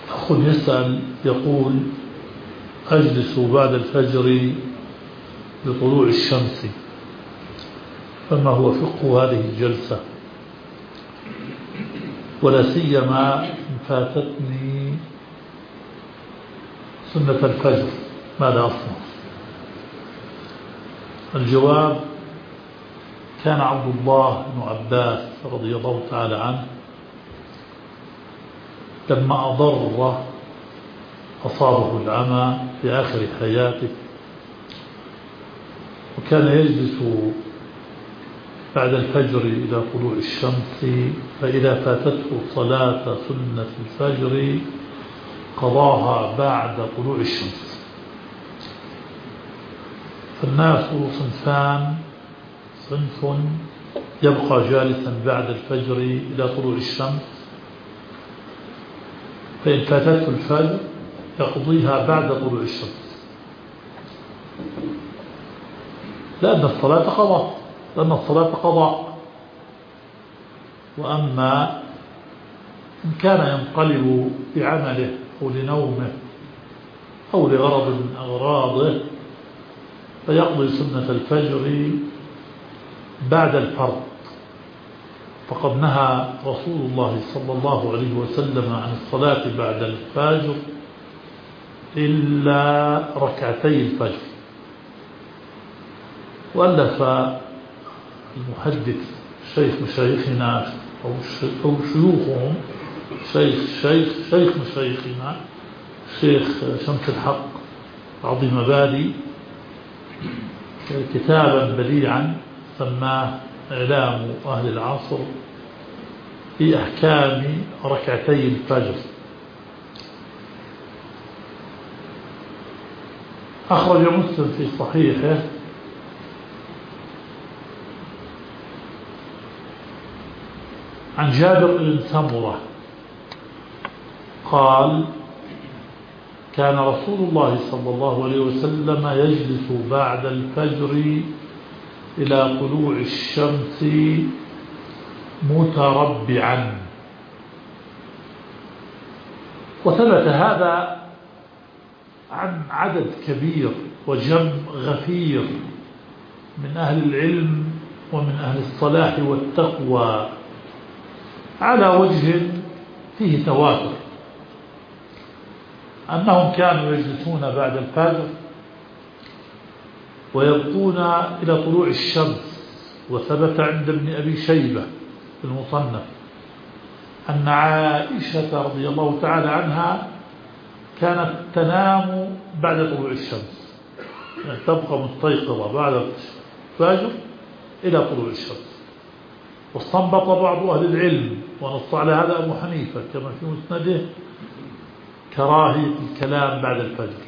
أخ يسأل يقول: أجلس بعد الفجر بطلوع الشمس، فما هو فقه هذه الجلسة؟ ولا سيما إن فاتتني سنة الفجر، ماذا أصنع؟ الجواب: كان عبد الله بن عباس رضي الله تعالى عنه لما أصابه العمى في آخر حياته، وكان يجلس بعد الفجر إلى طلوع الشمس، فإذا فاتته صلاة سنة الفجر قضاها بعد طلوع الشمس. فالناس صنفان: صنف يبقى جالسا بعد الفجر إلى طلوع الشمس، فإن فاتته الفجر يقضيها بعد طلوع الشمس، لأن الصلاة قضاء. وأما إن كان ينقلب بعمله أو لنومه أو لغرض من أغراضه فيقضي سنة الفجر بعد الفرض، فقد نهى رسول الله صلى الله عليه وسلم عن الصلاة بعد الفجر إلا ركعتي الفجر. وألف المحدث شيخ مشايخنا أو شيوخهم شيخ مشايخنا الشيخ شمس الحق عظيم بالي كتابا بديعا سماه إعلام أهل العصر في أحكام ركعتي الفجر. أخرج مسلم في صحيحه عن جابر بن سمرة قال: كان رسول الله صلى الله عليه وسلم يجلس بعد الفجر إلى طلوع الشمس متربعا. وثبت هذا عن عدد كبير وجمع غفير من أهل العلم ومن أهل الصلاح والتقوى على وجه فيه تواتر، أنهم كانوا يجلسون بعد الفجر ويبقون إلى طلوع الشمس. وثبت عند ابن أبي شيبة في المصنف أن عائشة رضي الله تعالى عنها كانت تنام بعد طلوع الشمس، يعني تبقى مستيقظة بعد الفجر إلى طلوع الشمس. واستنبط بعض أهل العلم ونص على هذا أبو حنيفة كما في مسنده كراهية الكلام بعد الفجر.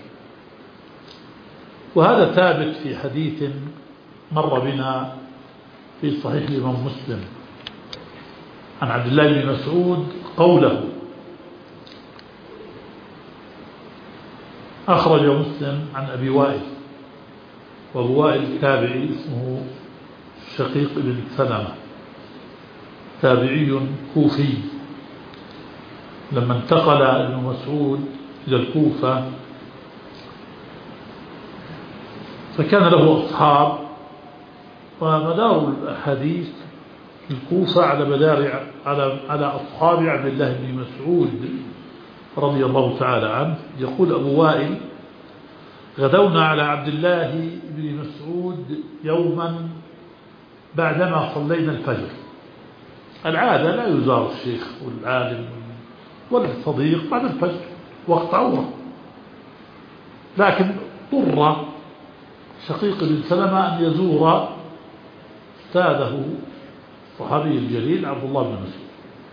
وهذا ثابت في حديث مر بنا في صحيح الإمام مسلم عن عبد الله بن مسعود قوله. أخرج مسلم عن أبي وائل، وأبو وائل تابعي اسمه شقيق بن سلمة، تابعي كوفي. لما انتقل ابن مسعود إلى الكوفة فكان له أصحاب، ومدار الحديث في الكوفة على أصحاب عبد الله بن مسعود رضي الله تعالى عنه. يقول أبو وائل: غدونا على عبد الله بن مسعود يوما بعدما صلينا الفجر. العادة لا يزار الشيخ والعالم ولا الصديق بعد الفجر، وقت عورة، لكن اضطر شقيق بن سلمة أن يزور أستاذه الصحابي الجليل عبد الله بن مسعود.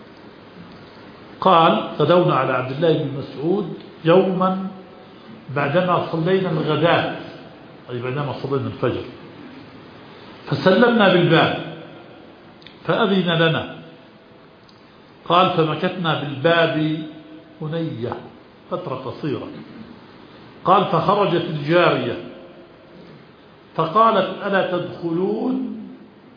قال: غدونا على عبد الله بن مسعود يوما بعدما صلينا الغداء، أي بعدما صلينا الفجر، فسلمنا بالباب فأذن لنا. قال: فمكثنا بالباب هنية فترة قصيرة. قال: فخرجت الجارية فقالت: ألا تدخلون؟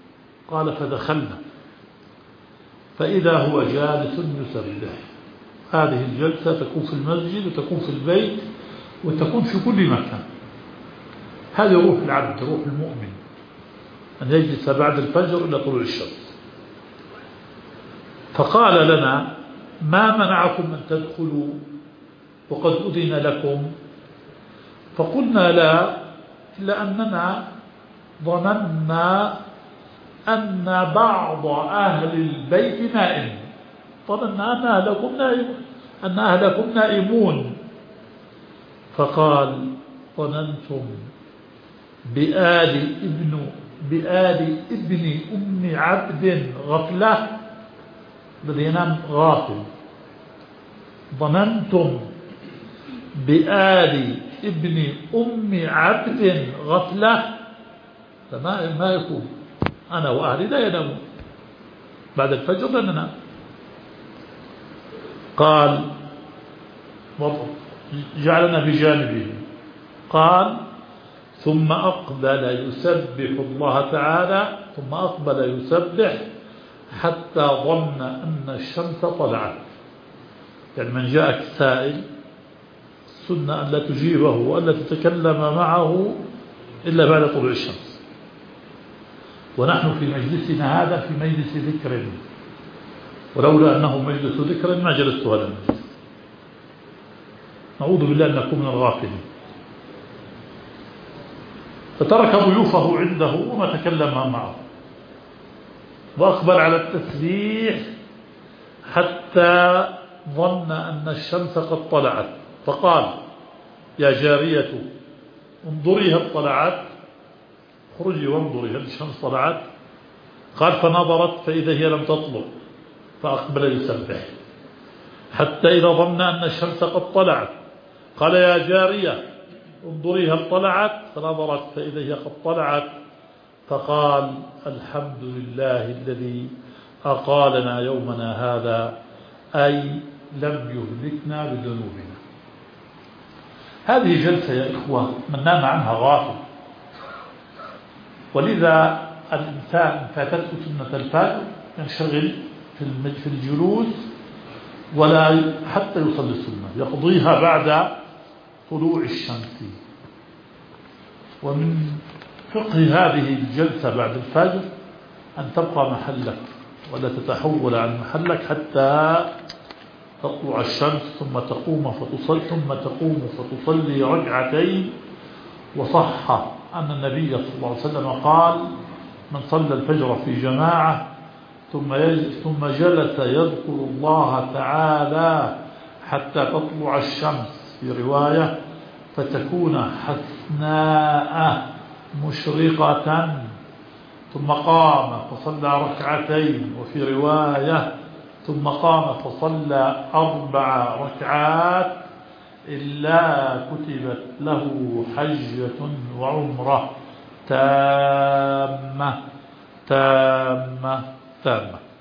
قال: فدخلنا فإذا هو جالس يسبح. هذه الجلسة تكون في المسجد وتكون في البيت وتكون في كل مكان. هذه روح العبد، روح المؤمن، أن يجلس بعد الفجر إلى طلوع الشمس. فقال لنا: ما منعكم أن تدخلوا وقد أذن لكم؟ فقلنا: لا، إلا أننا ظننا أن بعض أهل البيت نائم، ظننا أن أهلكم نائمون. فقال: ظننتم بآل ابن أم عبد غفلة، الذي ينام غافل. ظننتم بآل ابن أم عبد غفلة، فما يكون. أنا وأهلي لا ينامون بعد الفجر، لا ننام. قال: جعلنا بجانبه. قال: ثم أقبل يسبح الله تعالى، ثم أقبل يسبح حتى ظن أن الشمس طلعت. يعني من جاءك سائل السنة أن لا تجيبه وأن لا تتكلم معه إلا بعد طلوع الشمس. ونحن في مجلسنا هذا في مجلس ذكر، ولولا أنه مجلس ذكر ما جلست هذا المجلس. نعوذ بالله أن نكون من الغافلين. فترك ضيوفه عنده وما تكلم معه، وأقبل على التسبيح حتى ظن أن الشمس قد طلعت. فقال: يا جارية انظري هل طلعت، خرجي وانظري هل الشمس طلعت. قال: فنظرت فإذا هي لم تطلع. فأقبل يسبح حتى إذا ظن أن الشمس قد طلعت قال: يا جارية انظري هل طلعت. فنظرت فإذا هي قد طلعت. فقال: الحمد لله الذي أقالنا يومنا هذا، أي لم يهلكنا بذنوبنا. هذه جلسة يا إخوة من نام عنها غافل. ولذا الإنسان فاتته سنة الفجر ينشغل في الجلوس ولا حتى يصلي السنة، يقضيها بعد طلوع الشمس. ومن فقه هذه الجلسة بعد الفجر أن تبقى محلك ولا تتحول عن محلك حتى تطلع الشمس، ثم تقوم فتصلي ركعتين. وصح أن النبي صلى الله عليه وسلم قال: من صلى الفجر في جماعة ثم جلس يذكر الله تعالى حتى تطلع الشمس، في رواية فتكون حسناء مشرقة، ثم قام فصلى ركعتين، وفي رواية ثم قام فصلى 4 ركعات، إلا كتبت له حجة وعمرة تامة تامة تامة.